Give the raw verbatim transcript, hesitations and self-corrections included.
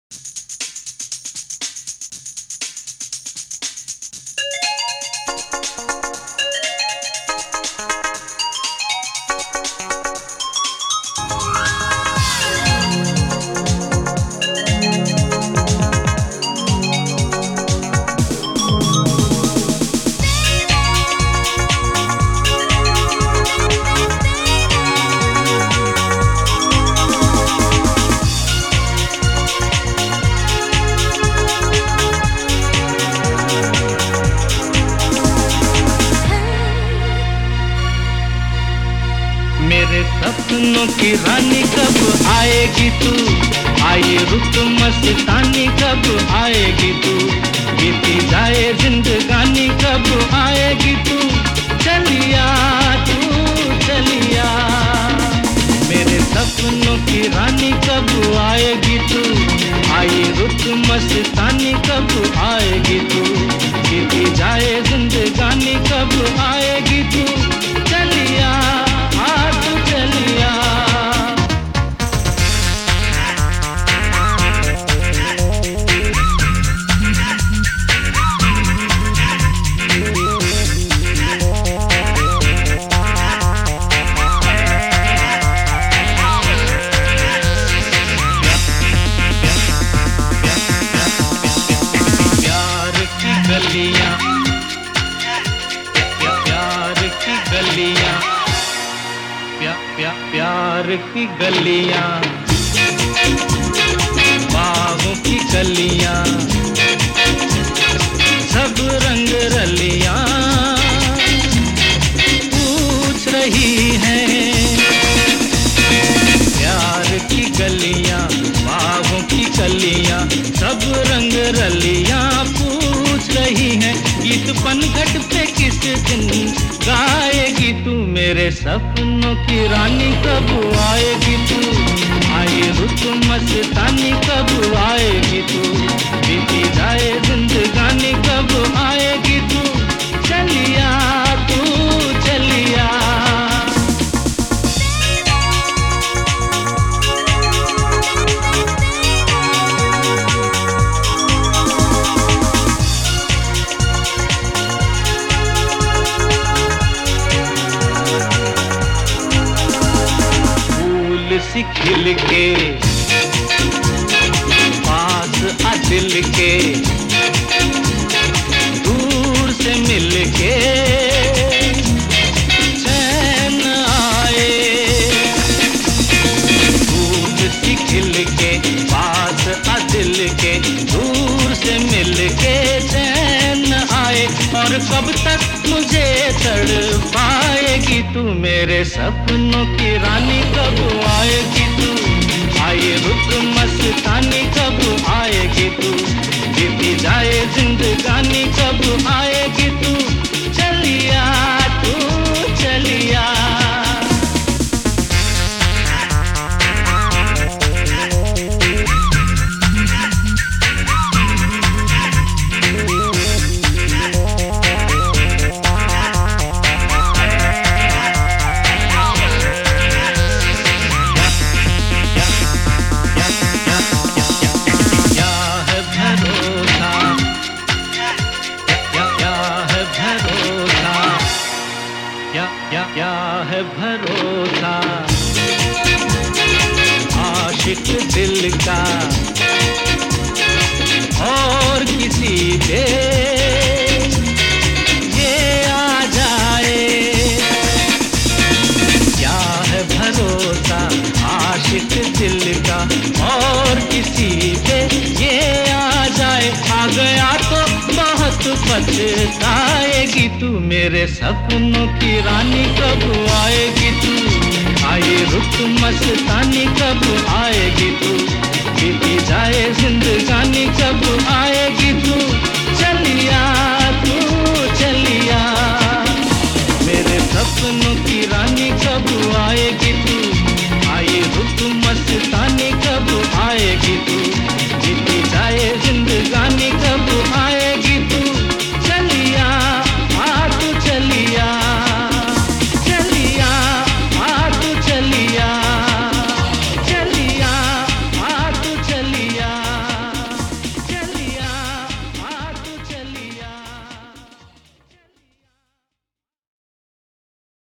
मेरे सपनों की रानी कब आएगी तू, आए रुत मस्तानी कब आएगी तू, बीती जाए जिंदगानी कब आएगी तू, चलिया तू चलिया। मेरे सपनों की रानी कब आएगी तू, आए रुत मस्तानी कब आएगी तू, बीती जाए जिंदगानी कब आएगी तू, चलिया गलियां, प्यार की गलियां, प्या, प्या, प्यार की गलियां, बागों की गलियां, सब रंग रलियां पूछ रही हैं। प्यार की गलियां, बागों की गलियां, सब रंग रलियां रही है। गीत पनघट पे किस दिन गाएगी तू, मेरे सपनों की रानी कब आएगी तू, आए रुत मस्तानी कब आएगी तू, बीती जाए जिंदगानी कब आएगी तू, चलिया तू चलिया। सी खिल के पास आ दिल के, दूर से मिल के चैन आए, फूल सी खिल के पास आ दिल के, दूर से मिल के चैन आए। और कब तक मुझे तड़पाएगी तू, मेरे सपनों की रानी कब आएगी तू, आए रुत मस्तानी कब आएगी तू, बीती जाए जिंदगानी कब आएगी तू, चलिया तू चलिया। क्या क्या है भरोसा आशिक दिल का और किसी पे ये आ जाए, क्या है भरोसा आशिक दिल का और किसी पे ये आ जाए। आ गया तो बहुत पछताएगी तू, मेरे सपनों की रानी कब आएगी तू, आए रुत मस्तानी कब आएगी तू।